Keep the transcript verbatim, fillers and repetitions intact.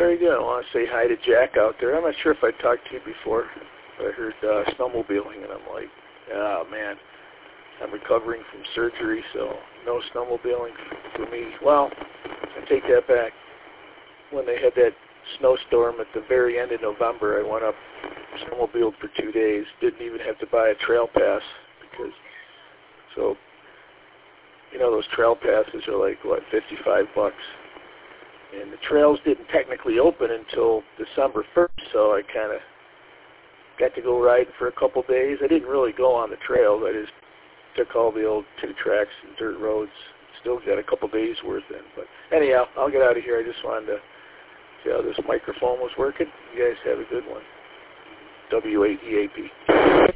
very good. I want to say hi to Jack out there. I'm not sure if I talked to you before, but I heard uh, snowmobiling, and I'm like, oh, man, I'm recovering from surgery, so no snowmobiling for me. Well, I take that back. When they had that snowstorm at the very end of November, I went up, snowmobiled for two days, didn't even have to buy a trail pass, because, so, you know, those trail passes are like, what, fifty-five bucks. And the trails didn't technically open until December first, so I kind of got to go riding for a couple days. I didn't really go on the trails. I just took all the old two tracks and dirt roads. Still got a couple days worth in. But anyhow, I'll get out of here. I just wanted to see how this microphone was working. You guys have a good one. W eight E A P.